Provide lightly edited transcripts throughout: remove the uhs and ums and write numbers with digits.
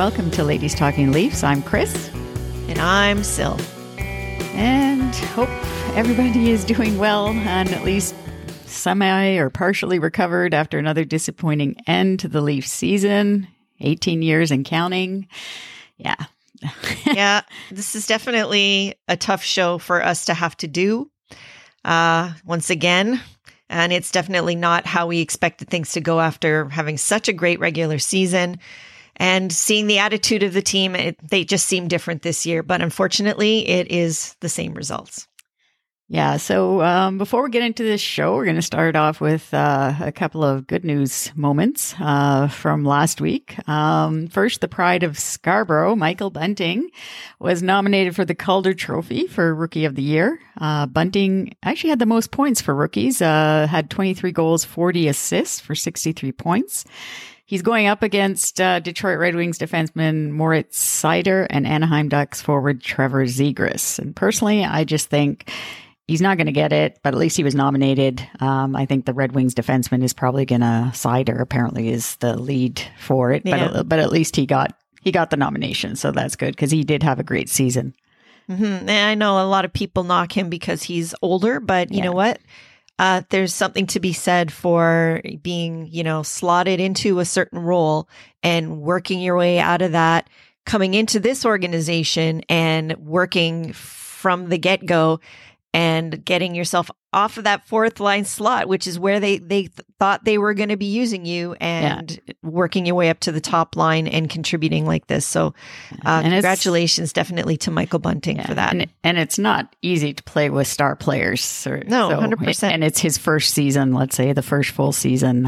welcome to Ladies Talking Leafs. I'm Chris. And I'm Sil. And hope everybody is doing well and at least semi or partially recovered after another disappointing end to the Leafs season. 18 years and counting. Yeah. Yeah, this is definitely a tough show for us to have to do once again. And it's definitely not how we expected things to go after having such a great regular season. And seeing the attitude of the team, they just seem different this year. But unfortunately, it is the same results. Yeah. So before we get into this show, we're going to start off with a couple of good news moments from last week. First, the pride of Scarborough, Michael Bunting, was nominated for the Calder Trophy for Rookie of the Year. Bunting actually had the most points for rookies, had 23 goals, 40 assists for 63 points. He's going up against Detroit Red Wings defenseman Moritz Seider and Anaheim Ducks forward Trevor Zegras. And personally, I just think he's not going to get it, but at least he was nominated. I think the Red Wings defenseman is probably going to, Seider apparently is the lead for it, Yeah. but at least he got the nomination. So that's good because he did have a great season. Mm-hmm. And I know a lot of people knock him because he's older, but you know what? There's something to be said for being, slotted into a certain role and working your way out of that, coming into this organization and working from the get-go and getting yourself off of that fourth line slot, which is where they thought they were going to be using you, and working your way up to the top line and contributing like this. So congratulations definitely to Michael Bunting for that. And it's not easy to play with star players. 100%. And it's his first season, let's say the first full season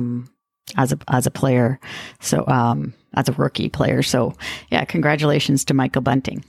as a player. So as a rookie player. So yeah, congratulations to Michael Bunting.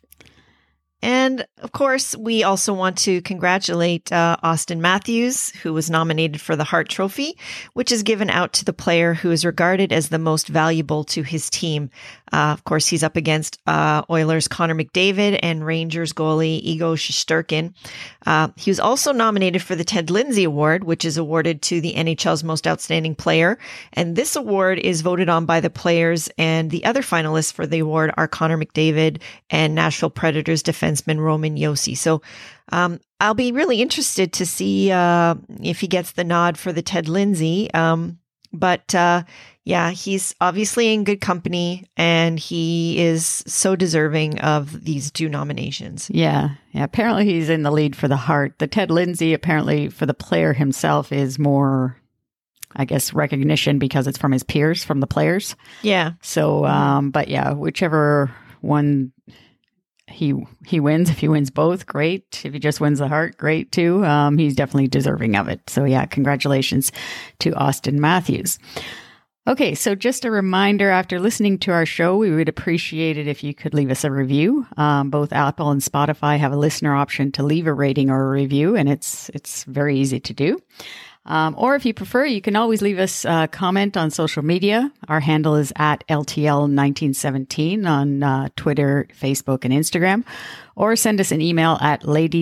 And of course, we also want to congratulate Auston Matthews, who was nominated for the Hart Trophy, which is given out to the player who is regarded as the most valuable to his team. Of course, he's up against Oilers' Connor McDavid and Rangers goalie Igor Shesterkin. He was also nominated for the Ted Lindsay Award, which is awarded to the NHL's most outstanding player. And this award is voted on by the players, and the other finalists for the award are Connor McDavid and Nashville Predators defenseman Roman Josi. So I'll be really interested to see if he gets the nod for the Ted Lindsay. But he's obviously in good company, and he is so deserving of these two nominations. Yeah. Apparently he's in the lead for the Hart. The Ted Lindsay, apparently for the player himself, is more, I guess, recognition because it's from his peers, from the players. Yeah. So, but yeah, whichever one he wins. If he wins both, great. If he just wins the Hart, great too. He's definitely deserving of it. So yeah, congratulations to Auston Matthews. Okay, so just a reminder, after listening to our show, we would appreciate it if you could leave us a review. Both Apple and Spotify have a listener option to leave a rating or a review, and it's very easy to do. Or if you prefer, you can always leave us a comment on social media. Our handle is at LTL1917 on Twitter, Facebook, and Instagram. Or send us an email at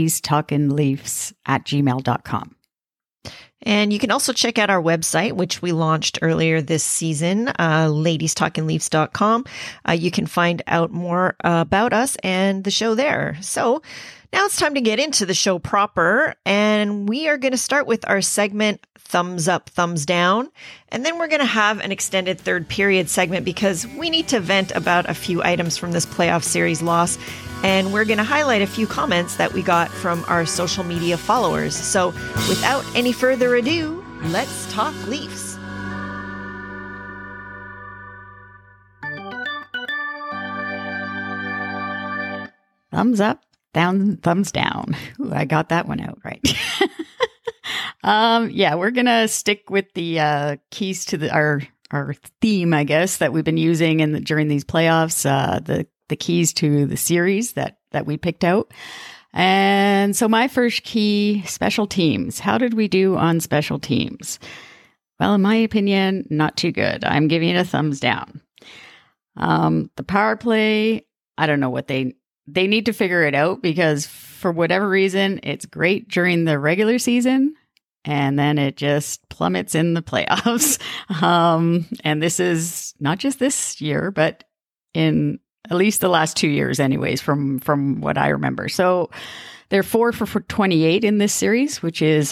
ladiestalkinleafs@gmail.com. And you can also check out our website, which we launched earlier this season, ladiestalkinleafs.com. You can find out more about us and the show there. So now it's time to get into the show proper, and we are going to start with our segment, Thumbs Up, Thumbs Down, and then we're going to have an extended third period segment because we need to vent about a few items from this playoff series loss, and we're going to highlight a few comments that we got from our social media followers. So without any further ado, let's talk Leafs. Thumbs up. Down, thumbs down. Ooh, I got that one out right. We're gonna stick with the keys to our theme, I guess, that we've been using during these playoffs. The keys to the series that we picked out. And so my first key, special teams. How did we do on special teams? Well, in my opinion, not too good. I'm giving it a thumbs down. The power play, I don't know what they need to figure it out because for whatever reason, it's great during the regular season and then it just plummets in the playoffs. And this is not just this year, but in at least the last 2 years anyways, from what I remember. So they're 4 for 28 in this series, which is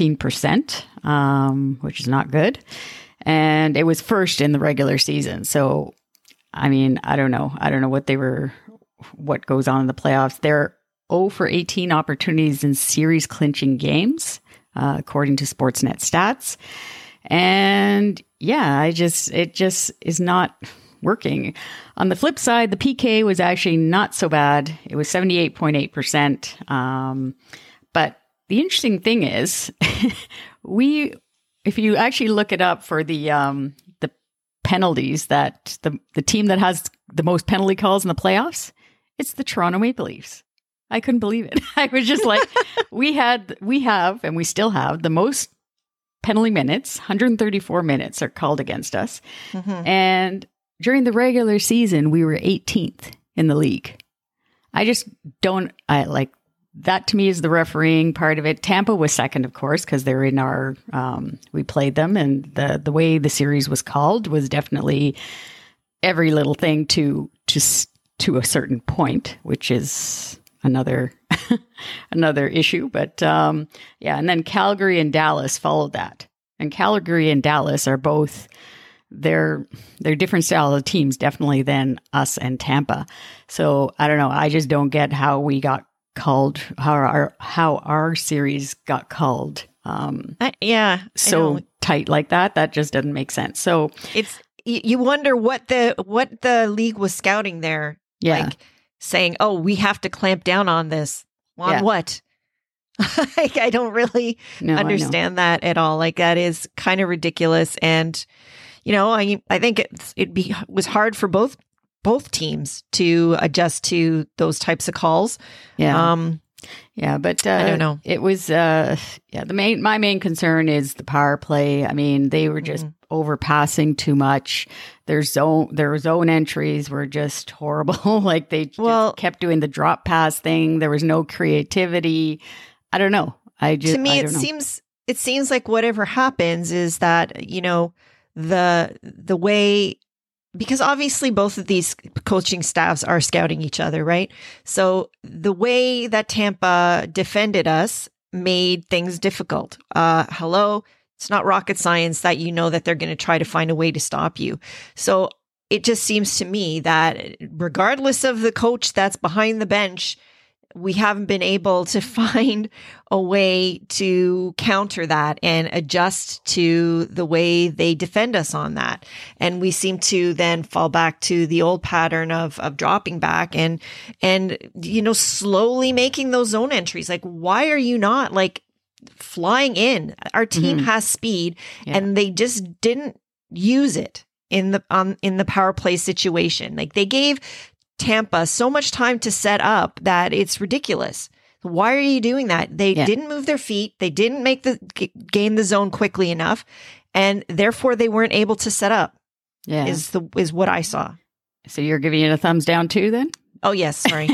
14%, which is not good. And it was first in the regular season. So, I mean, I don't know what goes on in the playoffs. They're 0 for 18 opportunities in series clinching games, according to Sportsnet stats. And yeah, it just is not working. On the flip side, the PK was actually not so bad. It was 78.8%. But the interesting thing is, if you actually look it up for the penalties, that the team that has the most penalty calls in the playoffs, it's the Toronto Maple Leafs. I couldn't believe it. I was just like, we have, and we still have the most penalty minutes. 134 minutes are called against us. Mm-hmm. And during the regular season, we were 18th in the league. I just don't, like, that to me is the refereeing part of it. Tampa was second, of course, because they're in our, we played them, and the way the series was called was definitely every little thing to a certain point, which is another issue. But yeah, and then Calgary and Dallas followed that. And Calgary and Dallas are both, they're different style of teams, definitely, than us and Tampa. So I don't know. I just don't get how we got called, how our series got called. So tight like that. That just doesn't make sense. So it's, you wonder what the league was scouting there. Yeah. Like saying, oh, we have to clamp down on this. On what? I don't really understand that at all. Like, that is kind of ridiculous. And, you know, I think it was hard for both teams to adjust to those types of calls. Yeah. But I don't know. It was my main concern is the power play. I mean, they were just overpassing too much. Their zone entries were just horrible. Like, they just kept doing the drop pass thing. There was no creativity. I don't know. To me, it seems like whatever happens is that, you know, the way, because obviously both of these coaching staffs are scouting each other, right? So the way that Tampa defended us made things difficult. It's not rocket science that you know that they're going to try to find a way to stop you. So it just seems to me that regardless of the coach that's behind the bench, we haven't been able to find a way to counter that and adjust to the way they defend us on that. And we seem to then fall back to the old pattern of dropping back and, you know, slowly making those zone entries. Like, why are you not like flying in? Our team has speed, and they just didn't use it in the power play situation. Like, they gave Tampa so much time to set up that it's ridiculous. Why are you doing that? They didn't move their feet. They didn't gain the zone quickly enough, and therefore they weren't able to set up. Yeah, is what I saw. So you're giving it a thumbs down too, then? Oh yes, sorry.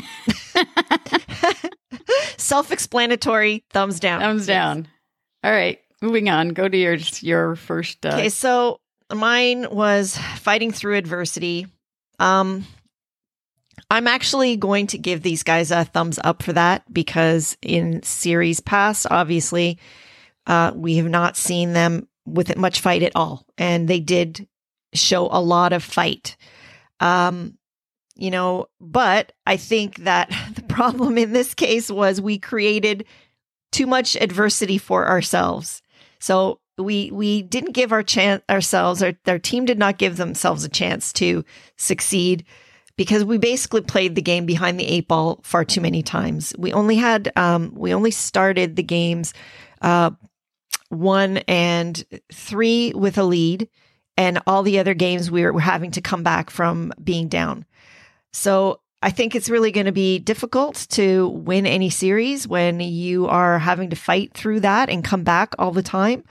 Self-explanatory. Thumbs down. Thumbs down. All right, moving on. Go to your first. Okay, so mine was fighting through adversity. I'm actually going to give these guys a thumbs up for that, because in series past, obviously, we have not seen them with much fight at all. And they did show a lot of fight. You know, but I think that the problem in this case was we created too much adversity for ourselves. So we didn't give our team did not give themselves a chance to succeed, because we basically played the game behind the 8 ball far too many times. We only started the games 1 and 3 with a lead, and all the other games we were having to come back from being down. So I think it's really going to be difficult to win any series when you are having to fight through that and come back all the time.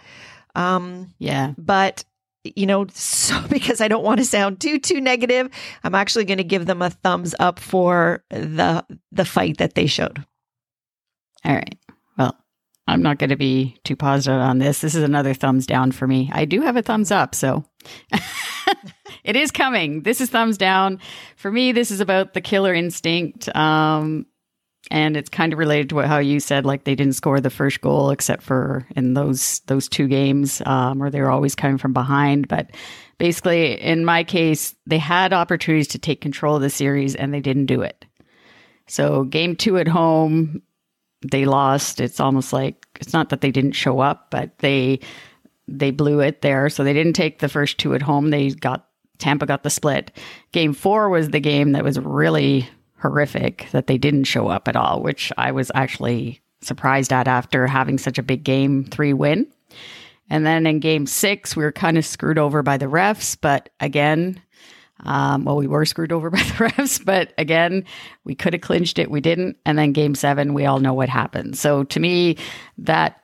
But you know, so because I don't want to sound too negative, I'm actually going to give them a thumbs up for the fight that they showed. All right. Well, I'm not going to be too positive on this. This is another thumbs down for me. I do have a thumbs up, so It is coming. This is thumbs down. For me, this is about the killer instinct. And it's kind of related to how you said, like they didn't score the first goal except for in those two games, or they were always coming from behind. But basically, in my case, they had opportunities to take control of the series and they didn't do it. So game 2 at home, they lost. It's almost like, it's not that they didn't show up, but they blew it there. So they didn't take the first 2 at home. Tampa got the split. Game 4 was the game that was really horrific, that they didn't show up at all, which I was actually surprised at after having such a big game 3 win. And then in game 6, we were kind of screwed over by the refs, but again, we were screwed over by the refs, but again, we could have clinched it. We didn't. And then game 7, we all know what happened. So to me, that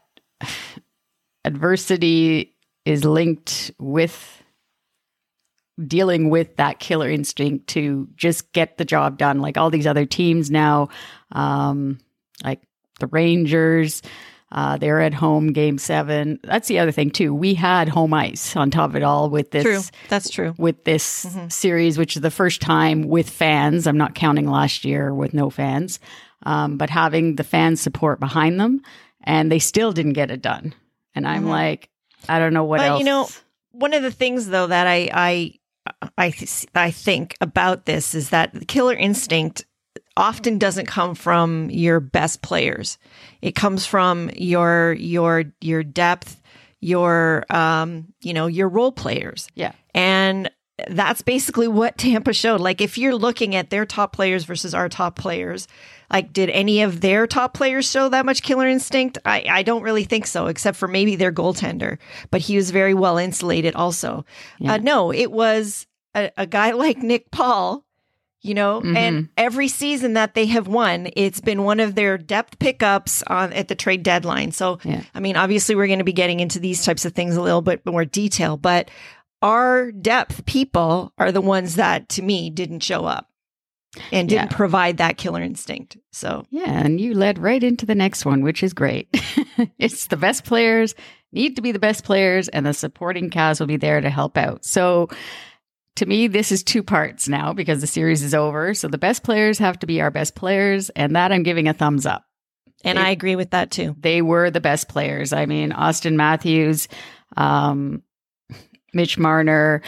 adversity is linked with dealing with that killer instinct to just get the job done. Like all these other teams now, like the Rangers, they're at home game 7. That's the other thing too. We had home ice on top of it all with this. True. That's true. With this series, which is the first time with fans. I'm not counting last year with no fans, but having the fan support behind them, and they still didn't get it done. And I'm like, I don't know what else. You know, one of the things though that I think about this is that the killer instinct often doesn't come from your best players. It comes from your depth, your role players. Yeah. And that's basically what Tampa showed. Like if you're looking at their top players versus our top players, like did any of their top players show that much killer instinct? I don't really think so, except for maybe their goaltender, but he was very well insulated also. Yeah. No, it was a guy like Nick Paul, and every season that they have won, it's been one of their depth pickups at the trade deadline. So, I mean, obviously we're going to be getting into these types of things a little bit more detail, but our depth people are the ones that, to me, didn't show up and didn't provide that killer instinct. So and you led right into the next one, which is great. It's the best players need to be the best players, and the supporting cast will be there to help out. So to me, this is 2 parts now because the series is over. So the best players have to be our best players, and that I'm giving a thumbs up. And I agree with that too. They were the best players. I mean, Austin Matthews, Mitch Marner,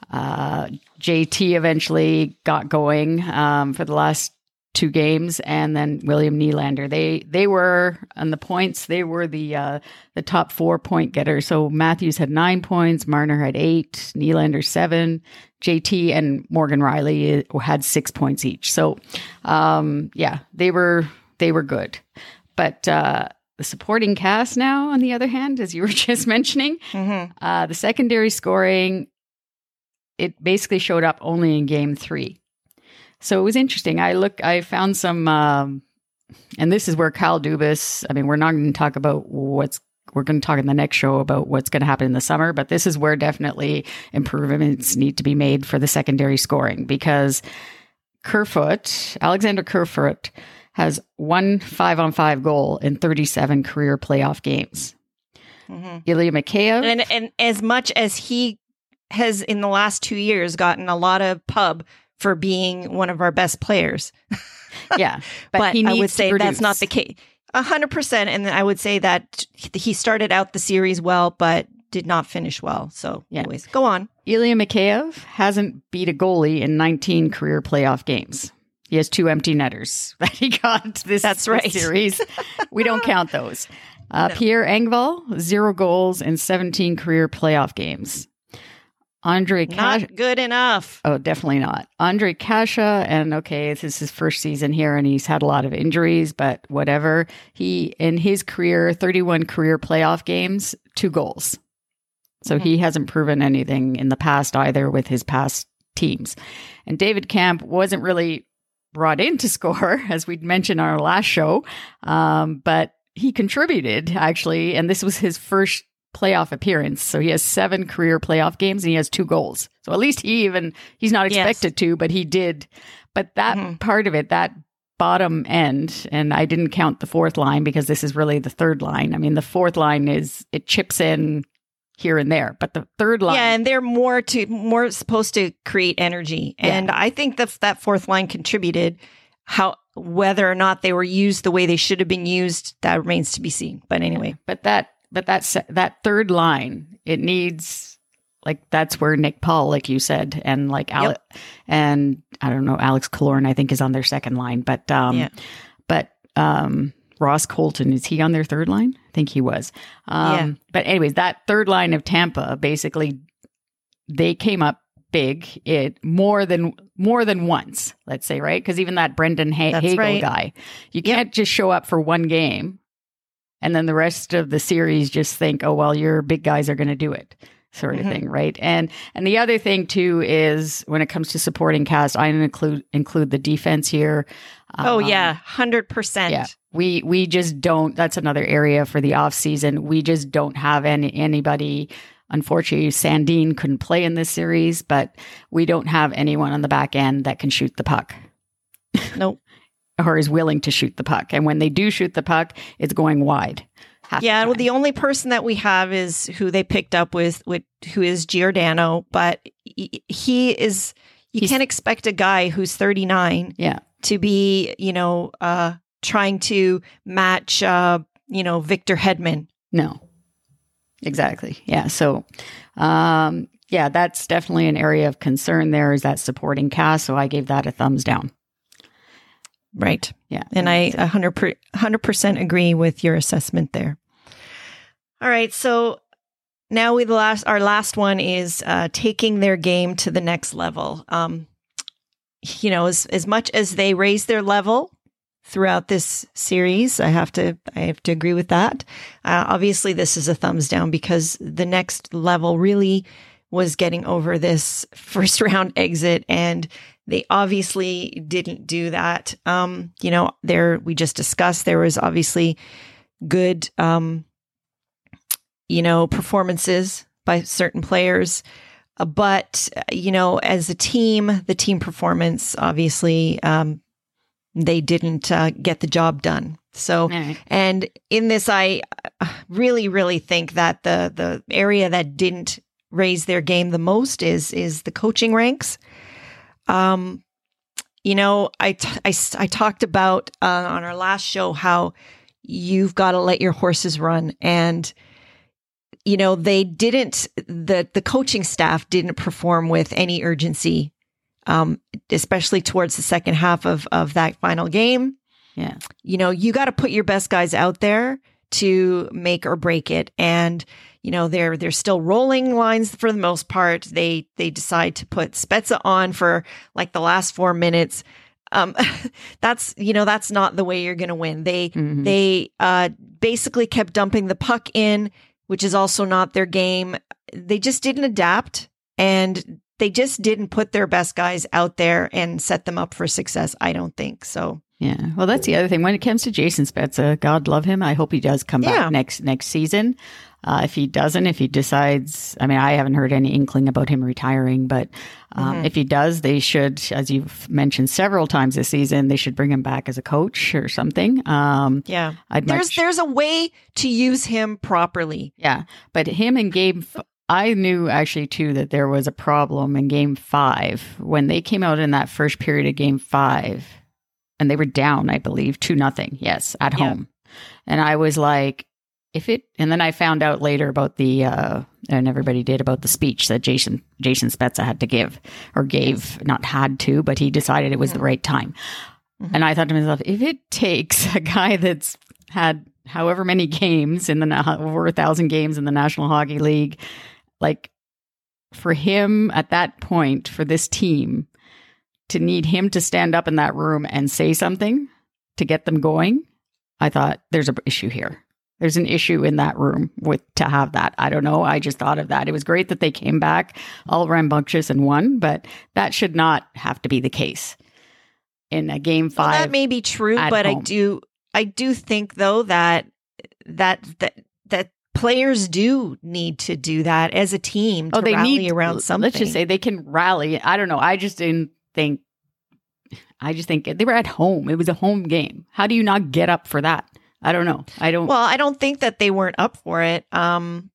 JT eventually got going for the last 2 games, and then William Nylander. They were on the points. They were the top 4 point getters. So Matthews had 9 points, Marner had 8, Nylander 7, JT and Morgan Riley had 6 points each. So they were good, but the supporting cast now, on the other hand, as you were just mentioning, the secondary scoring, it basically showed up only in game 3. So it was interesting. I found some, and this is where Kyle Dubas, I mean, we're not going to talk about we're going to talk in the next show about what's going to happen in the summer, but this is where definitely improvements need to be made for the secondary scoring, because Alexander Kerfoot has 1 5-on-5 goal in 37 career playoff games. Ilya Mikheyev. And as much as he has in the last 2 years gotten a lot of pub for being one of our best players. But he needs I would say to that's not the case. 100%. And I would say that he started out the series well, but did not finish well. So anyways, go on. Ilya Mikheyev hasn't beat a goalie in 19 career playoff games. He has 2 empty netters that he got this series. We don't count those. No. Pierre Engvall, 0 goals in 17 career playoff games. Not good enough. Oh, definitely not. Andre Kasha, and this is his first season here, and he's had a lot of injuries, but whatever. He, in his career, 31 career playoff games, 2 goals. So he hasn't proven anything in the past either with his past teams. And David Kampf wasn't really brought in to score, as we'd mentioned on our last show, but he contributed, actually, and this was his first playoff appearance. So he has 7 career playoff games and he has 2 goals. So at least he's not expected to, but he did. But that part of it, that bottom end, and I didn't count the 4th line because this is really the 3rd line. I mean, the 4th line it chips in here and there. But the third line, yeah, and they're more supposed to create energy. And I think that fourth line contributed. Whether or not they were used the way they should have been used, that remains to be seen. But anyway, that third line, it needs, like, that's where Nick Paul, like you said, and like and I don't know, Alex Killorn, I think, is on their second line, but Ross Colton, is he on their third line? I think he was. But anyways, that third line of Tampa, basically, they came up big, more than once, let's say, right? Because even that Brendan Hagel guy, you can't just show up for one game and then the rest of the series just think, oh, well, your big guys are going to do it, sort of thing, right? And the other thing too is when it comes to supporting cast, I include the defense here. 100%. Yeah, we just don't. That's another area for the off season. We just don't have anybody. Unfortunately, Sandin couldn't play in this series, but we don't have anyone on the back end that can shoot the puck. Nope. Or is willing to shoot the puck. And when they do shoot the puck, it's going wide. Well, the only person that we have is who they picked up with who is Giordano, but he's can't expect a guy who's 39 to be, trying to match, Victor Hedman. No. Exactly. Yeah. So, that's definitely an area of concern there, is that supporting cast. So I gave that a thumbs down. Right. Yeah. And I 100% agree with your assessment there. All right. So now our last one is taking their game to the next level. As much as they raise their level throughout this series, I have to agree with that. Obviously, this is a thumbs down because the next level really was getting over this first round exit, and they obviously didn't do that. We just discussed there was obviously good, performances by certain players, but as a team, the team performance obviously. They didn't get the job done. So, and in this, I really, really think that the area that didn't raise their game the most is the coaching ranks. I talked about on our last show how you've got to let your horses run, and they didn't. The coaching staff didn't perform with any urgency. Especially towards the second half of that final game. Yeah. You got to put your best guys out there to make or break it. And, they're still rolling lines for the most part. They decide to put Spezza on for like the last 4 minutes. That's not the way you're going to win. They basically kept dumping the puck in, which is also not their game. They just didn't adapt, and they just didn't put their best guys out there and set them up for success. I don't think so. Yeah. Well, that's the other thing. When it comes to Jason Spezza, God love him. I hope he does come back next season. If he doesn't, if he decides, I haven't heard any inkling about him retiring, but if he does, they should, as you've mentioned several times this season, they should bring him back as a coach or something. There's a way to use him properly. Yeah. But him and Gabe, I knew actually too that there was a problem in Game 5 when they came out in that first period of Game 5, and they were down, I believe, 2-0. Yes, at home. And I was like, and then I found out later about and everybody did, about the speech that Jason Spezza had to give, or gave, not had to, but he decided it was the right time. And I thought to myself, if it takes a guy that's had however many games over 1,000 games in the National Hockey League, like, for him at that point, for this team to need him to stand up in that room and say something to get them going, I thought there's an issue here. There's an issue in that room to have that. I don't know. I just thought of that. It was great that they came back all rambunctious and won, but that should not have to be the case in a Game 5. Well, that may be true, but home. I do think though that players do need to do that as a team to rally around something. Let's just say they can rally. I don't know. I just think they were at home. It was a home game. How do you not get up for that? I don't know. Well, I don't think that they weren't up for it.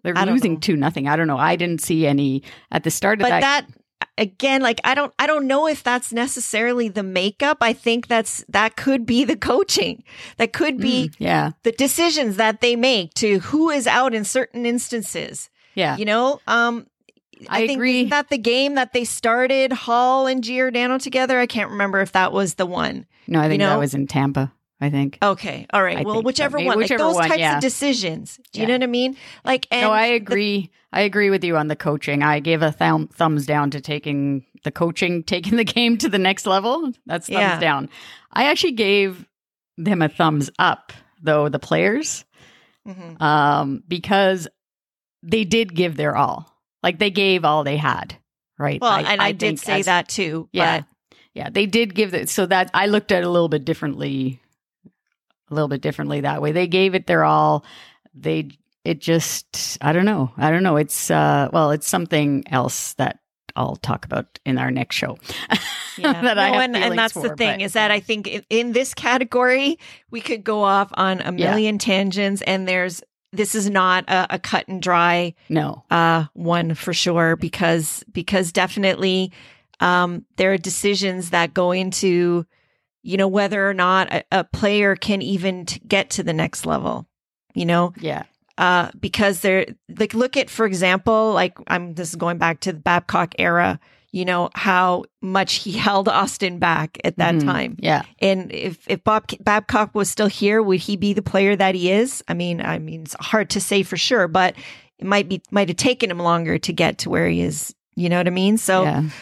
They're I don't losing know. 2-0. I don't know. I didn't see any at the start of But that. again, like I don't know if that's necessarily the makeup. I think that could be the coaching. That could be Yeah. the decisions that they make to who is out in certain instances. Yeah. You know, I think agree. isn't that the game that they started Hall and Giordano together? I can't remember if that was the one. No, I think you that know? was in Tampa, I think. Okay. All right. I Well, think so. whichever Maybe one, whichever like those one, types yeah. of decisions. Do you Yeah. know what I mean? Like, and No, I agree. I agree with you on the coaching. I gave a thumbs down to taking the game to the next level. That's thumbs Yeah. down. I actually gave them a thumbs up, though, the players, because they did give their all. Like they gave all they had, right? Well, I did think say that too. Yeah. But Yeah, they did give it. So that I looked at it a little bit differently that way. They gave it their all. It just, I don't know. It's, it's something else that I'll talk about in our next show. yeah. that I have and feelings that's for, the thing but- is that I think in this category, we could go off on a million tangents and this is not a cut and dry No. one for sure, because definitely there are decisions that go into, you know, whether or not a player can even get to the next level, you know? Yeah. Because they're like, look at, for example, like this is going back to the Babcock era, you know, how much he held Austin back at that time. Yeah. And if Babcock was still here, would he be the player that he is? I mean, it's hard to say for sure, but it might have taken him longer to get to where he is. You know what I mean? So,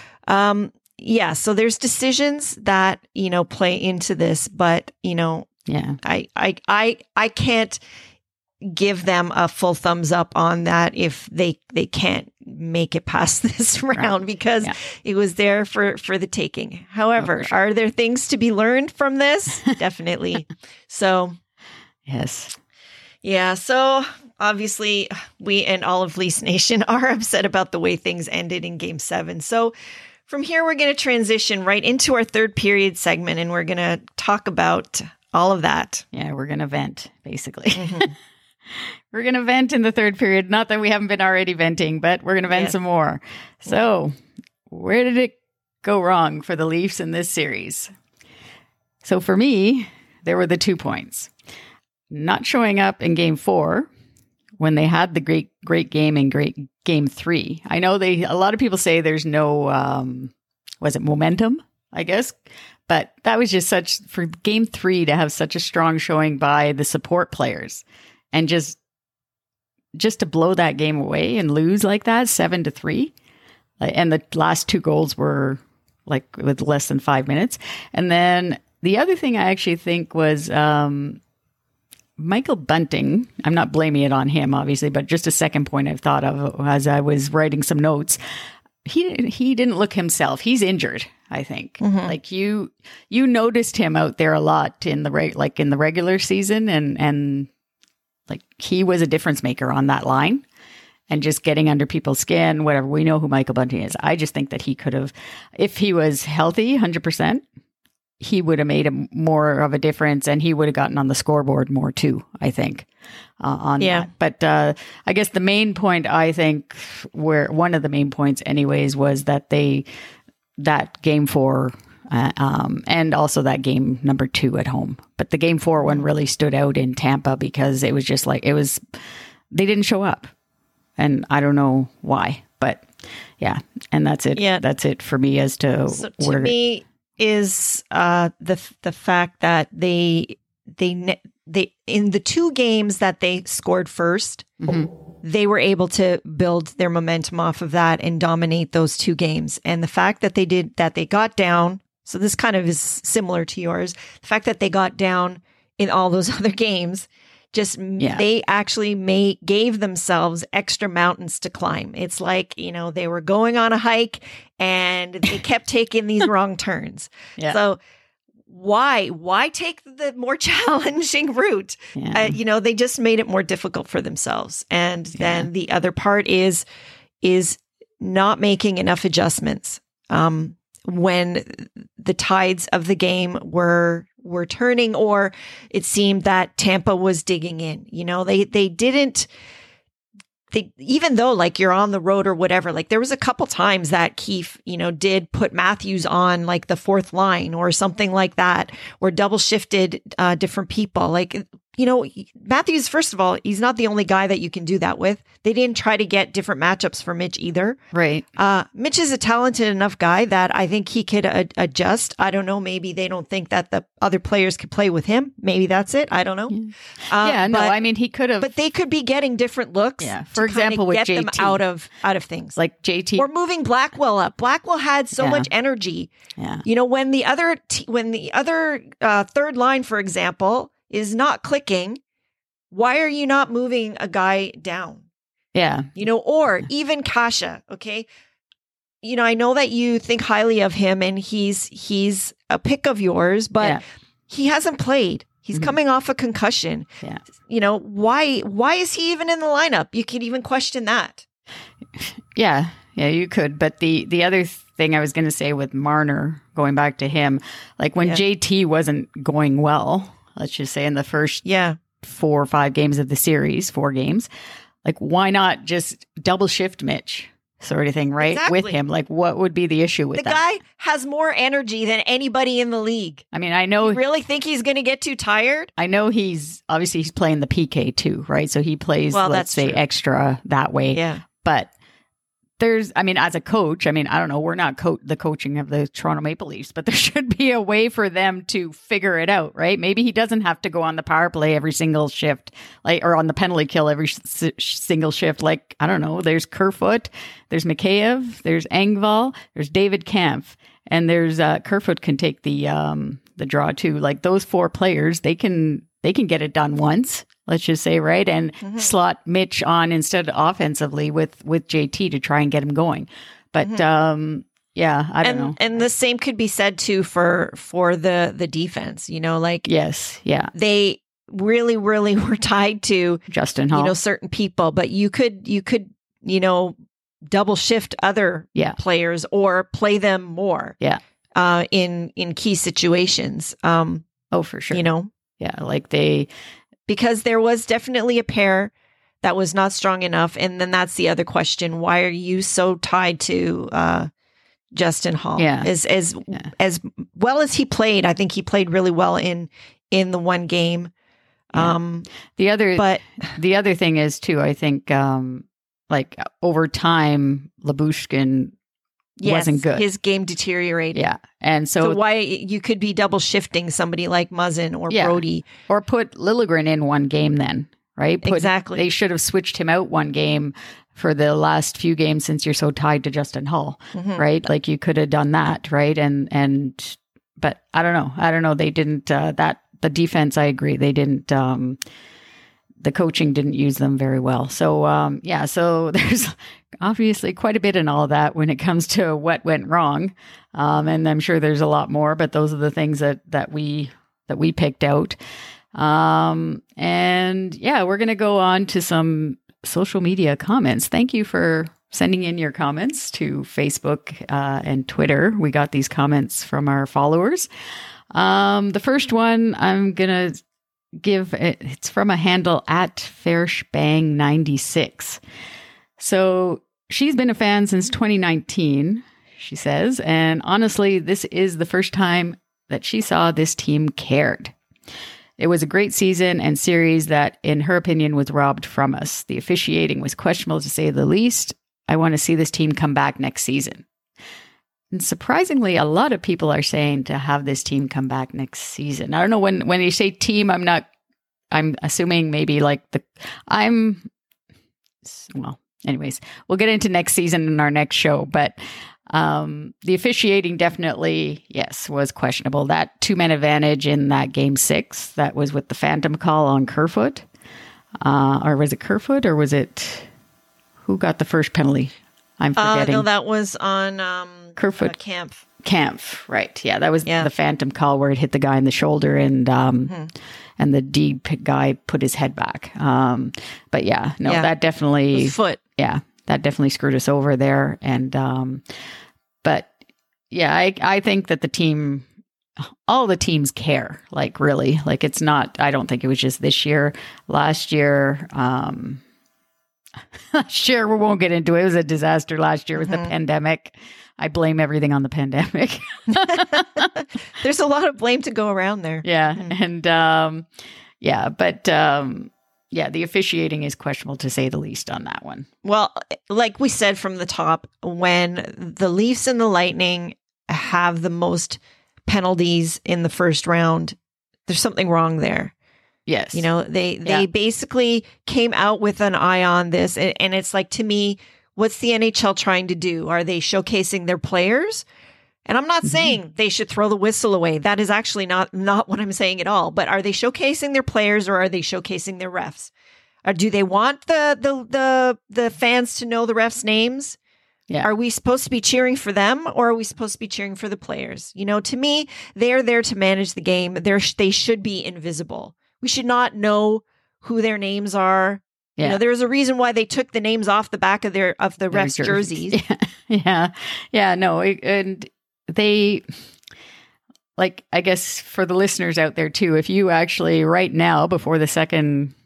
so there's decisions that, you know, play into this, but, you know, Yeah. I can't give them a full thumbs up on that if they can't make it past this round, because it was there for the taking. However, are there things to be learned from this? Definitely. So, Yes. yeah. So obviously we and all of Leafs Nation are upset about the way things ended in Game 7. So from here, we're going to transition right into our third period segment, and we're going to talk about all of that. Yeah, we're going to vent, basically. We're going to vent in the third period. Not that we haven't been already venting, but we're going to vent some more. So, where did it go wrong for the Leafs in this series? So, for me, there were the 2 points. Not showing up in Game 4 when they had the great game in Game 3. I know a lot of people say there's no, momentum, I guess? But that was just for Game 3 to have such a strong showing by the support players. And just to blow that game away and lose like that, 7-3. And the last 2 goals were like with less than 5 minutes. And then the other thing I actually think was Michael Bunting. I'm not blaming it on him, obviously, but just a second point I've thought of as I was writing some notes. He didn't look himself. He's injured, I think. Like you noticed him out there a lot in the regular season, and like he was a difference maker on that line and just getting under people's skin, whatever. We know who Michael Bunting is. I just think that he could have, if he was healthy 100%, he would have made more of a difference, and he would have gotten on the scoreboard more too, I think, on that. But I guess the main point, I think, one of the main points anyways, was that that Game 4 and also that game number 2 at home. But the Game 4 one really stood out in Tampa because it was just like, they didn't show up. And I don't know why, but yeah. And that's it. Yeah. That's it for me as to to me is the fact that they in the 2 games that they scored first, they were able to build their momentum off of that and dominate those 2 games. And the fact that they got down, so this kind of is similar to yours, the fact that they got down in all those other games, they actually gave themselves extra mountains to climb. It's like, you know, they were going on a hike and they kept taking these wrong turns. Yeah. So why take the more challenging route? Yeah. You know, they just made it more difficult for themselves. And then the other part is not making enough adjustments. When the tides of the game were turning, or it seemed that Tampa was digging in. You know, they didn't even though like you're on the road or whatever, like there was a couple times that Keefe, did put Matthews on like the fourth line or something like that, or double shifted different people. Like, Matthews, first of all, he's not the only guy that you can do that with. They didn't try to get different matchups for Mitch either. Right. Mitch is a talented enough guy that I think he could adjust. I don't know. Maybe they don't think that the other players could play with him. Maybe that's it. I don't know. He could have. But they could be getting different looks. Yeah. For example, with get JT. them out of things. Like JT. Or moving Blackwell up. Blackwell had so much energy. Yeah. When the other third line, for example, is not clicking, why are you not moving a guy down? Yeah. Or even Kasha, okay? I know that you think highly of him and he's a pick of yours, but he hasn't played. He's coming off a concussion. Yeah. Why is he even in the lineup? You could even question that. Yeah. Yeah, you could. But the other thing I was going to say with Marner, going back to him, like when JT wasn't going well, let's just say in the first 4 or 5 games of the series, 4 games, like why not just double shift Mitch sort of thing, right? Exactly. With him, like what would be the issue with the that? The guy has more energy than anybody in the league. I mean, I know. You really think he's going to get too tired? I know he's playing the PK too, right? So he plays, let's say, extra that way. Yeah. But as a coach, I don't know, we're not the coaching of the Toronto Maple Leafs, but there should be a way for them to figure it out, right? Maybe he doesn't have to go on the power play every single shift, or on the penalty kill every single shift. Like, I don't know, there's Kerfoot, there's Mikheyev, there's Engvall, there's David Kampf, and there's Kerfoot can take the draw too. Like those 4 players, they can get it done once. Let's just say, right? And slot Mitch on instead offensively with JT to try and get him going. But I don't know. And the same could be said too for the defense, yes, yeah. They really, really were tied to Justin Hall, certain people, but you could double shift other players or play them more. Yeah. In key situations. For sure. Yeah, like because there was definitely a pair that was not strong enough. And then that's the other question. Why are you so tied to Justin Hall? Yeah. As well as he played, I think he played really well in the one game. Yeah. The other thing is too, I think like over time, Lyubushkin wasn't good. His game deteriorated. Yeah. And so why you could be double shifting somebody like Muzzin or Brody. Or put Liljegren in one game then, right? Exactly. They should have switched him out one game for the last few games since you're so tied to Justin Hull, right? Like you could have done that, right? But I don't know. They didn't, the defense, I agree. They didn't, the coaching didn't use them very well. So, so there's obviously quite a bit in all that when it comes to what went wrong. And I'm sure there's a lot more, but those are the things that we picked out. We're going to go on to some social media comments. Thank you for sending in your comments to Facebook and Twitter. We got these comments from our followers. The first one I'm going to give, it's from a handle at Fairshbang96. So she's been a fan since 2019, she says, and honestly, this is the first time that she saw this team cared. It was a great season and series that, in her opinion, was robbed from us. The officiating was questionable, to say the least. I want to see this team come back next season. And surprisingly, a lot of people are saying to have this team come back next season. I don't know, when you say team, I'm assuming maybe like anyways, we'll get into next season in our next show, but the officiating definitely, yes, was questionable. That 2-man advantage in that game 6, that was with the phantom call on Kerfoot. Or was it Kerfoot, or was it, who got the first penalty? I'm forgetting. No, that was on Kerfoot. Kampf, right. Yeah, that was the phantom call where it hit the guy in the shoulder and the D guy put his head back. But that definitely... foot. Yeah, that definitely screwed us over there. And, I think that the team, all the teams care, like really, like it's not, I don't think it was just this year. Last year, last year, we won't get into it. It was a disaster last year with the pandemic. I blame everything on the pandemic. There's a lot of blame to go around there. Yeah. And the officiating is questionable to say the least on that one. Well, like we said from the top, when the Leafs and the Lightning have the most penalties in the first round, there's something wrong there. Yes. They basically came out with an eye on this. And it's like, to me, what's the NHL trying to do? Are they showcasing their players? And I'm not saying they should throw the whistle away. That is actually not what I'm saying at all. But are they showcasing their players, or are they showcasing their refs? Or do they want the fans to know the refs' names? Yeah. Are we supposed to be cheering for them, or are we supposed to be cheering for the players? To me, they're there to manage the game. They should be invisible. We should not know who their names are. Yeah. There's a reason why they took the names off the back of the refs' jerseys. Yeah. No, and they, like, I guess for the listeners out there too, if you actually right now before the second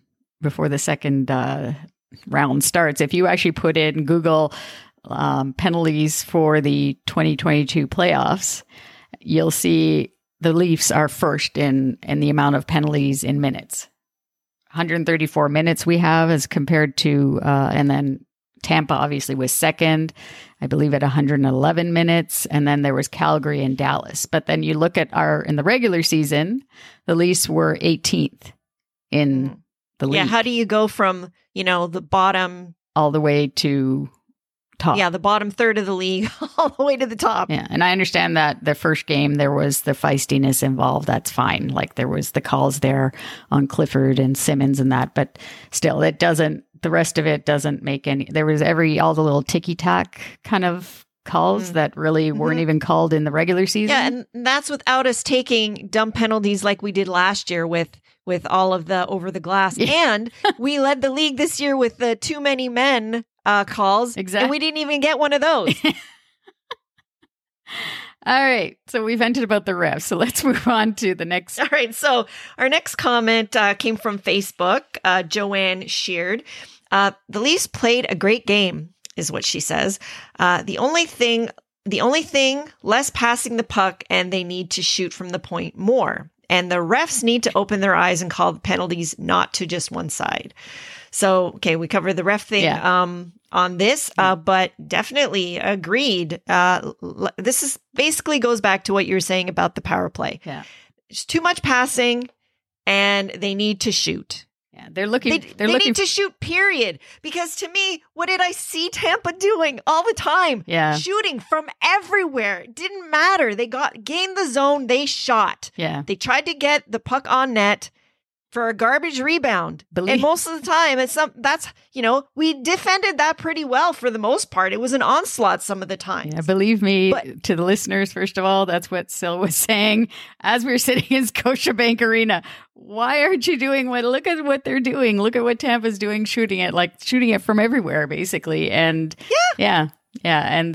round starts, if you actually put in Google penalties for the 2022 playoffs, you'll see the Leafs are first in the amount of penalties in minutes. 134 minutes we have as compared to, and then Tampa obviously was second, I believe at 111 minutes. And then there was Calgary and Dallas. But then you look at in the regular season, the Leafs were 18th in the league. Yeah. How do you go from, the bottom all the way to top? Yeah. The bottom third of the league all the way to the top. Yeah. And I understand that the first game, there was the feistiness involved. That's fine. Like there was the calls there on Clifford and Simmons and that, but still the rest of it doesn't make any, there was all the little ticky-tack kind of calls that really weren't even called in the regular season. Yeah, and that's without us taking dumb penalties like we did last year with all of the over the glass. Yeah. And we led the league this year with the too many men calls. Exactly. And we didn't even get one of those. All right. So we vented about the refs. So let's move on to the next. All right. So our next comment came from Facebook. Joanne Sheard. The Leafs played a great game, is what she says. The only thing, less passing the puck, and they need to shoot from the point more. And the refs need to open their eyes and call the penalties not to just one side. So, okay, we covered the ref thing on this, but definitely agreed. This is basically goes back to what you were saying about the power play. Yeah. It's too much passing, and they need to shoot. Yeah, they're looking. They need to shoot, period. Because to me, what did I see Tampa doing all the time? Yeah. Shooting from everywhere. It didn't matter. They gained the zone. They shot. Yeah. They tried to get the puck on net for a garbage rebound. And most of the time, we defended that pretty well for the most part. It was an onslaught some of the time. Yeah, believe me, to the listeners, first of all, that's what Sil was saying as we were sitting in Scotiabank Arena. Why aren't you doing look at what they're doing. Look at what Tampa's doing, shooting it from everywhere, basically. And yeah. And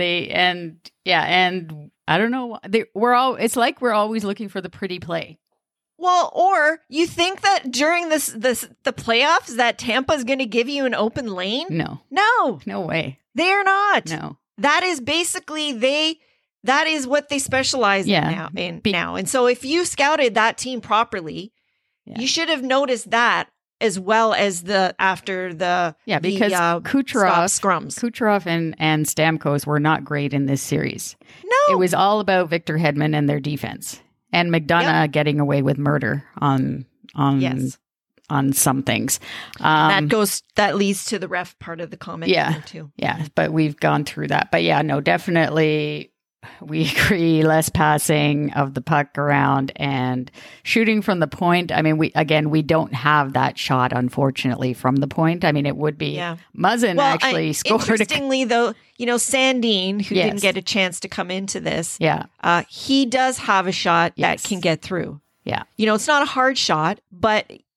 I don't know. It's like we're always looking for the pretty play. Well, or you think that during the playoffs that Tampa's going to give you an open lane? No way. They are not. No. That is basically that is what they specialize in now. And so if you scouted that team properly, you should have noticed that as well as after the Kucherov and Stamkos were not great in this series. No. It was all about Victor Hedman and their defense. And McDonough getting away with murder on some things. That leads to the ref part of the comment too. Yeah, but we've gone through that. But definitely we agree, less passing of the puck around and shooting from the point. I mean, we don't have that shot, unfortunately, from the point. I mean, it would be Muzzin actually scored. Interestingly, though, Sandin, who didn't get a chance to come into this, he does have a shot that can get through. Yeah. It's not a hard shot, but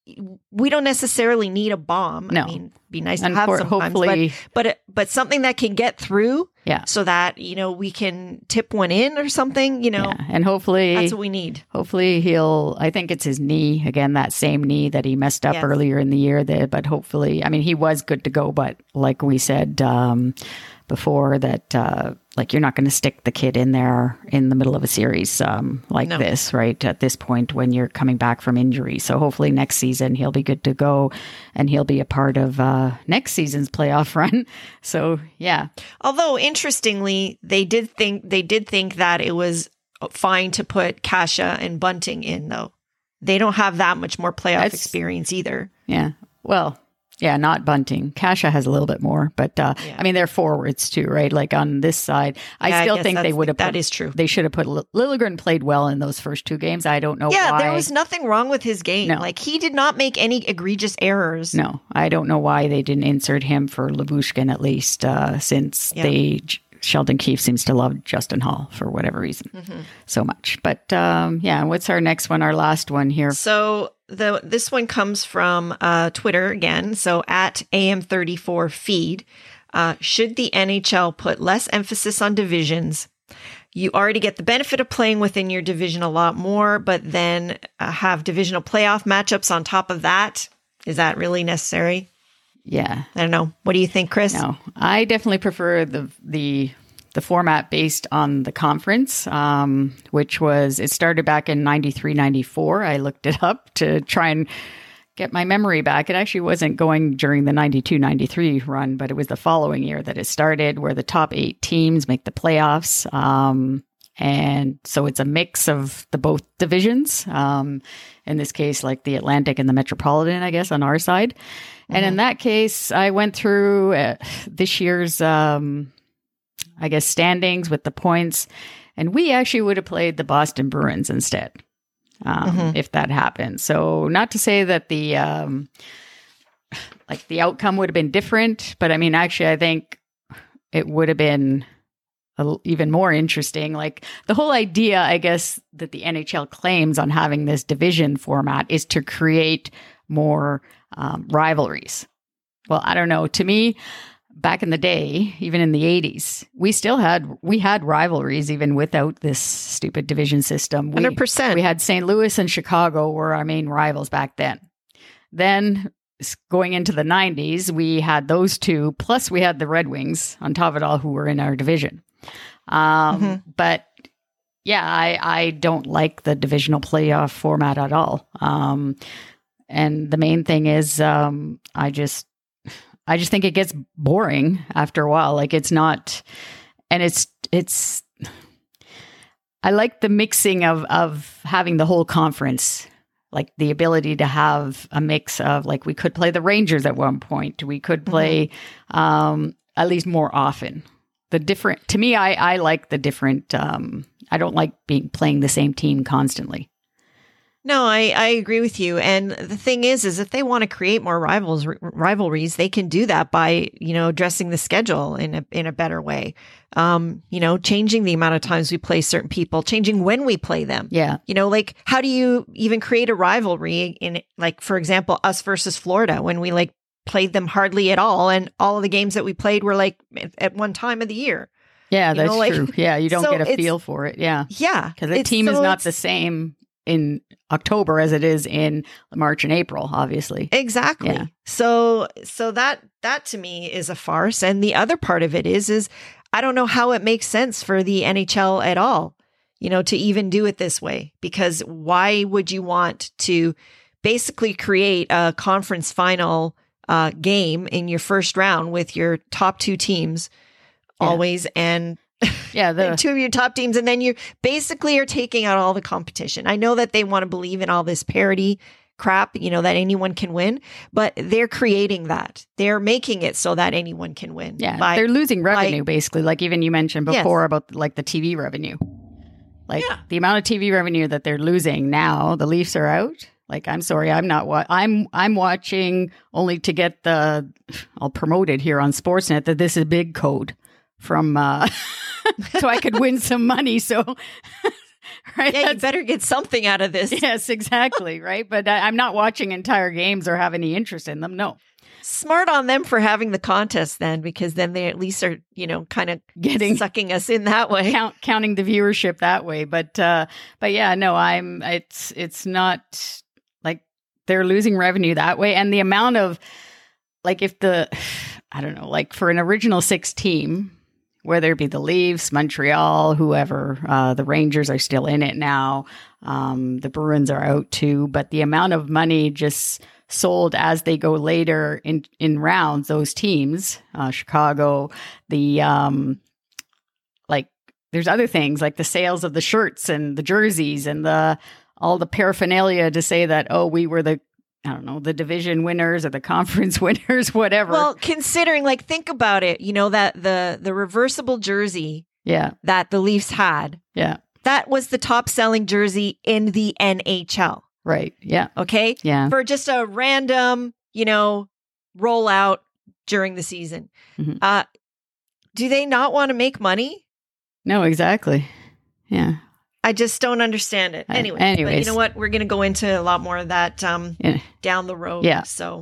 we don't necessarily need a bomb. No. I mean, it'd be nice to have sometimes, hopefully, but something that can get through. Yeah. So that, we can tip one in or something, Yeah. And hopefully that's what we need. Hopefully I think it's his knee again, that same knee that he messed up earlier in the year there, but hopefully, I mean, he was good to go, but like we said, before that, you're not going to stick the kid in there in the middle of a series this, right? At this point when you're coming back from injury. So hopefully next season he'll be good to go and he'll be a part of next season's playoff run. So, yeah. Although interestingly, they did think that it was fine to put Kasha and Bunting in, though. They don't have that much more playoff experience either. Yeah. Well, yeah, not Bunting. Kasha has a little bit more, but I mean, they're forwards too, right? Like on this side, I still think they would have. That is true. They should have put Liljegren played well in those first two games. I don't know why. Yeah, there was nothing wrong with his game. No. Like he did not make any egregious errors. No, I don't know why they didn't insert him for Lyubushkin at least, since Sheldon Keefe seems to love Justin Hall for whatever reason so much. But what's our next one? Our last one here. So this one comes from Twitter again. So at AM34 feed. Should the NHL put less emphasis on divisions? You already get the benefit of playing within your division a lot more, but then have divisional playoff matchups on top of that. Is that really necessary? Yeah. I don't know. What do you think, Chris? No, I definitely prefer the format based on the conference, which it started back in 93, 94. I looked it up to try and get my memory back. It actually wasn't going during the 92, 93 run, but it was the following year that it started, where the top 8 teams make the playoffs. And so it's a mix of the both divisions. In this case, like the Atlantic and the Metropolitan, I guess, on our side. And in that case, I went through this year's, standings with the points, and we actually would have played the Boston Bruins instead, if that happened. So not to say that the outcome would have been different, but I mean, actually, I think it would have been even more interesting. Like the whole idea, I guess, that the NHL claims on having this division format is to create more rivalries. Well, I don't know. To me, back in the day, even in the 80s, we had rivalries even without this stupid division system. 100%. We had St. Louis and Chicago were our main rivals back then. Then going into the 90s, we had those two, plus we had the Red Wings on top of it all, who were in our division. But yeah, I don't like the divisional playoff format at all. And the main thing is, I just think it gets boring after a while. Like it's not, and it's, I like the mixing of having the whole conference, like the ability to have a mix of, like, we could play the Rangers at one point. We could play, at least more often. To me, I like the different, I don't like playing the same team constantly. No, I agree with you. And the thing is if they want to create more rivalries, they can do that by, addressing the schedule in a better way. Changing the amount of times we play certain people, changing when we play them. Yeah. Like how do you even create a rivalry in, like, for example, us versus Florida, when we played them hardly at all. And all of the games that we played were at one time of the year. Yeah, that's true. Yeah. You don't get a feel for it. Yeah. Yeah. Because the team is not the same in October as it is in March and April, obviously. Exactly. Yeah. So that to me is a farce. And the other part of it is I don't know how it makes sense for the NHL at all, to even do it this way, because why would you want to basically create a conference final game in your first round with your top 2 teams always, and and 2 of your top teams, and then you basically are taking out all the competition. I know that they want to believe in all this parity crap, that anyone can win, but they're creating that. They're making it so that anyone can win. Yeah, they're losing revenue, basically. Like even you mentioned before about the TV revenue. The amount of TV revenue that they're losing now, the Leafs are out. Like, I'm sorry, I'm not. I'm watching only to get I'll promote it here on Sportsnet that this is a big code from so I could win some money. So right? Yeah, you better get something out of this. Yes, exactly. Right. But I'm not watching entire games or have any interest in them. No. Smart on them for having the contest then, because then they at least are, kind of sucking us in that way. Counting the viewership that way. But yeah, no, it's not like they're losing revenue that way. And the amount of like, I don't know, like for an original 6 team, whether it be the Leafs, Montreal, whoever, the Rangers are still in it now. The Bruins are out too, but the amount of money just sold as they go later in rounds, those teams, Chicago, like there's other things like the sales of the shirts and the jerseys and all the paraphernalia to say that, oh, we were the division winners or the conference winners, whatever. Well, considering, like, think about it, that the reversible jersey that the Leafs had, that was the top selling jersey in the NHL. Right. Yeah. Okay. Yeah. For just a random, rollout during the season. Mm-hmm. Do they not want to make money? No, exactly. Yeah. I just don't understand it. Anyways, but you know what? We're going to go into a lot more of that down the road. Yeah. So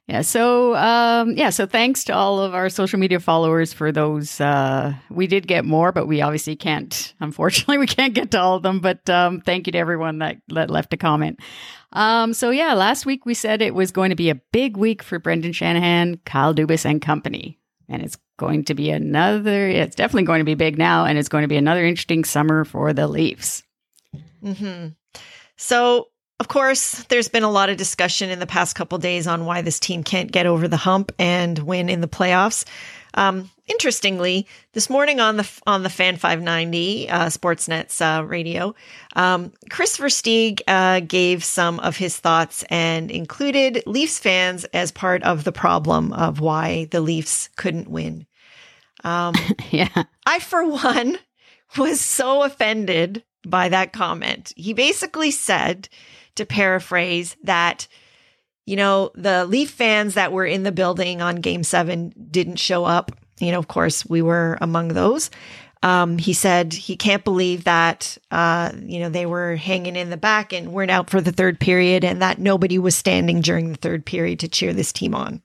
thanks to all of our social media followers for those. We did get more, but we obviously can't. Unfortunately, we can't get to all of them. But thank you to everyone that left a comment. Last week we said it was going to be a big week for Brendan Shanahan, Kyle Dubas, and company, and it's going to be it's definitely going to be big now, and it's going to be another interesting summer for the Leafs. Mm-hmm. So, of course, there's been a lot of discussion in the past couple of days on why this team can't get over the hump and win in the playoffs. Interestingly, this morning on the Fan 590 Sportsnet's radio, Chris Versteeg gave some of his thoughts and included Leafs fans as part of the problem of why the Leafs couldn't win. I, for one, was so offended by that comment. He basically said, to paraphrase, that the Leaf fans that were in the building on Game 7 didn't show up. Of course, we were among those. He said he can't believe that, they were hanging in the back and weren't out for the third period, and that nobody was standing during the third period to cheer this team on.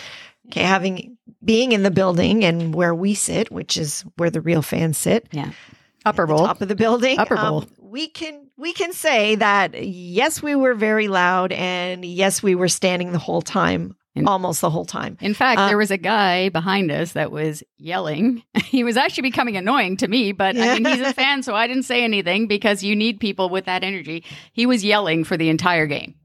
Okay, being in the building and where we sit, which is where the real fans sit. Yeah. Upper bowl. Top of the building. Upper bowl. We can say that, yes, we were very loud, and yes, we were standing the whole time. Almost the whole time. In fact, there was a guy behind us that was yelling. He was actually becoming annoying to me, but I mean, he's a fan, so I didn't say anything because you need people with that energy. He was yelling for the entire game.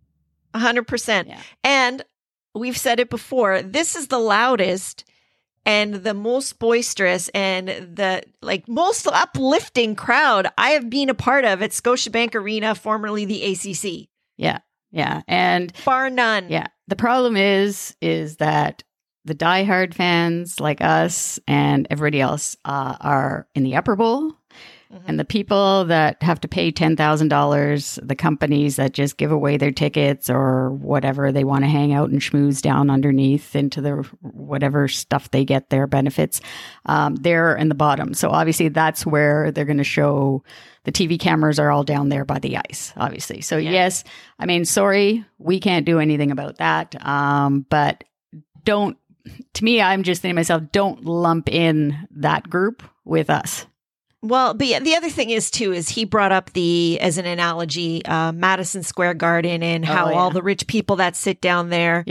100%. Yeah. And we've said it before, this is the loudest and the most boisterous and the most uplifting crowd I have been a part of at Scotiabank Arena, formerly the ACC. Yeah. Yeah. And bar none. Yeah. The problem is that the diehard fans like us and everybody else are in the upper bowl. Mm-hmm. And the people that have to pay $10,000, the companies that just give away their tickets or whatever, they want to hang out and schmooze down underneath into the whatever stuff they get, their benefits, they're in the bottom. So obviously that's where they're going to show. The TV cameras are all down there by the ice, obviously. So yes, I mean, sorry, we can't do anything about that. But to me, I'm just thinking to myself, don't lump in that group with us. Well, but the other thing is he brought up as an analogy, Madison Square Garden and how all the rich people that sit down there,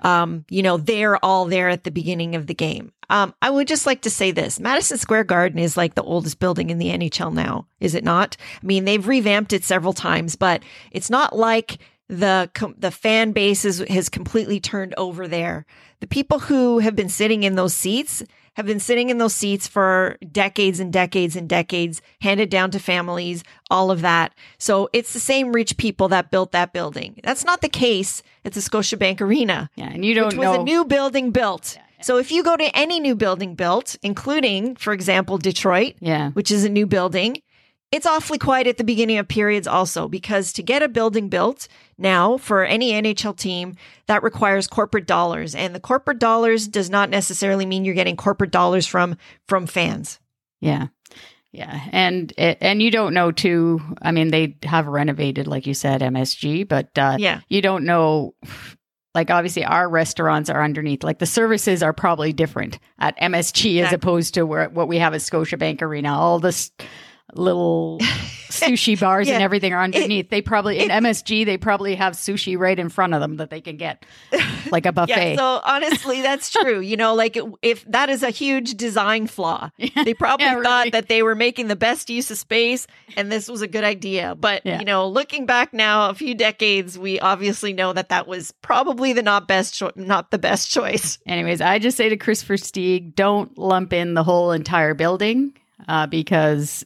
they're all there at the beginning of the game. I would just like to say this. Madison Square Garden is like the oldest building in the NHL now, is it not? I mean, they've revamped it several times, but it's not like the fan base has completely turned over there. The people who have been sitting in those seats have been sitting in those seats for decades and decades and decades, handed down to families, all of that. So it's the same rich people that built that building. That's not the case at the Scotiabank Arena. Yeah, and you don't which know. was a new building built. Yeah. So if you go to any new building built, including, for example, Detroit, which is a new building, it's awfully quiet at the beginning of periods also, because to get a building built now for any NHL team, that requires corporate dollars. And the corporate dollars does not necessarily mean you're getting corporate dollars from fans. Yeah. Yeah. And you don't know too. I mean, they have renovated, like you said, MSG, but you don't know. Like, obviously, our restaurants are underneath. Like, the services are probably different at MSG as opposed to what we have at Scotiabank Arena. All this little sushi bars and everything are underneath. In MSG, they probably have sushi right in front of them that they can get, like a buffet. Yeah, so honestly, that's true. Like if that is a huge design flaw, they probably thought that they were making the best use of space and this was a good idea. But, looking back now, a few decades, we obviously know that was probably not the best choice. Anyways, I just say to Chris Versteeg, don't lump in the whole entire building because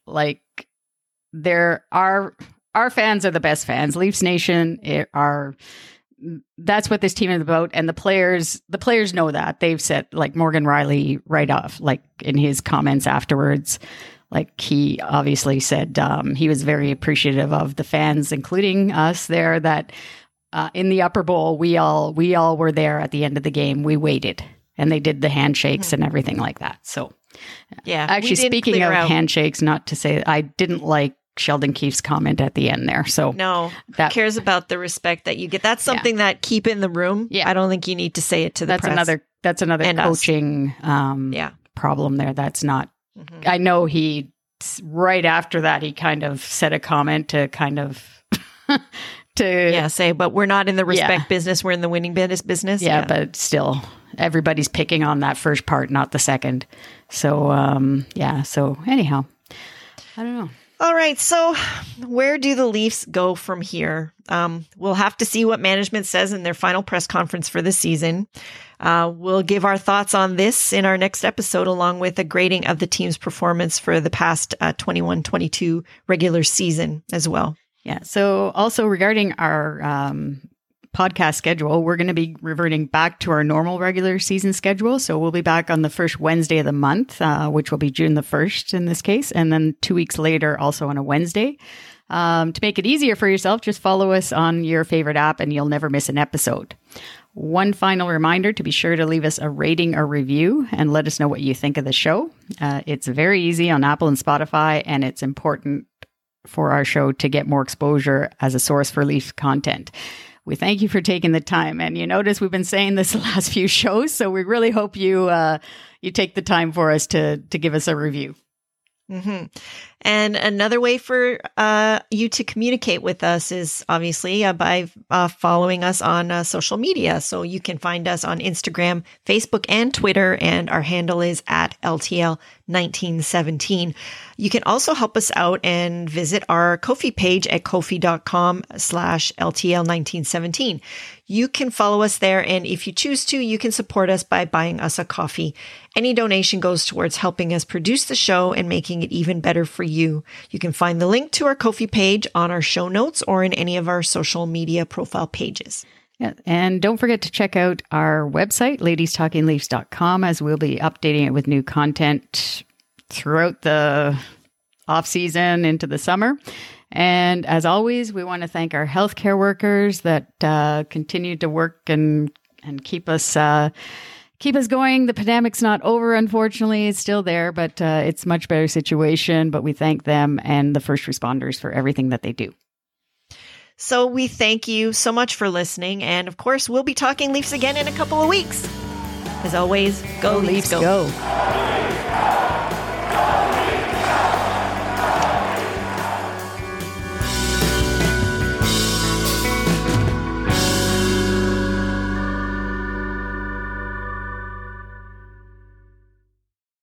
our fans are the best fans. Leafs Nation that's what this team is about. And the players know that. They've said, like Morgan Rielly right off, like in his comments afterwards, like he obviously said he was very appreciative of the fans, including us there, that in the upper bowl, we all were there at the end of the game. We waited and they did the handshakes and everything like that. So yeah, actually, speaking of handshakes, not to say I didn't like Sheldon Keefe's comment at the end there. So no, who cares about the respect that you get? That's something that keep in the room. Yeah, I don't think you need to say it to the press. That's another coaching problem there. That's not. I know he right after that he kind of said a comment to kind of say, but we're not in the respect business. We're in the winning business. Yeah, but still, everybody's picking on that first part, not the second. So, So anyhow, I don't know. All right. So where do the Leafs go from here? We'll have to see what management says in their final press conference for this season. We'll give our thoughts on this in our next episode, along with a grading of the team's performance for the past 21-22 regular season as well. Yeah. So also regarding our podcast schedule, we're going to be reverting back to our normal regular season schedule. So we'll be back on the first Wednesday of the month, which will be June the 1st in this case. And then 2 weeks later, also on a Wednesday. To make it easier for yourself, just follow us on your favorite app and you'll never miss an episode. One final reminder to be sure to leave us a rating or review and let us know what you think of the show. It's very easy on Apple and Spotify, and it's important for our show to get more exposure as a source for Leafs content. We thank you for taking the time. And you notice we've been saying this the last few shows, so we really hope you take the time for us to give us a review. Mm-hmm. And another way for you to communicate with us is obviously by following us on social media. So you can find us on Instagram, Facebook, and Twitter, and our handle is at LTL1917. You can also help us out and visit our Ko-fi page at kofi.com/LTL1917. You can follow us there, and if you choose to, you can support us by buying us a coffee. Any donation goes towards helping us produce the show and making it even better for you. You can find the link to our Ko-fi page on our show notes or in any of our social media profile pages. Yeah, and don't forget to check out our website, ladiestalkingleafs.com, as we'll be updating it with new content throughout the off-season into the summer. And as always, we want to thank our healthcare workers that continue to work and keep us going. The pandemic's not over, unfortunately. It's still there, but it's a much better situation. But we thank them and the first responders for everything that they do. So we thank you so much for listening. And of course, we'll be talking Leafs again in a couple of weeks. As always, go Leafs, go.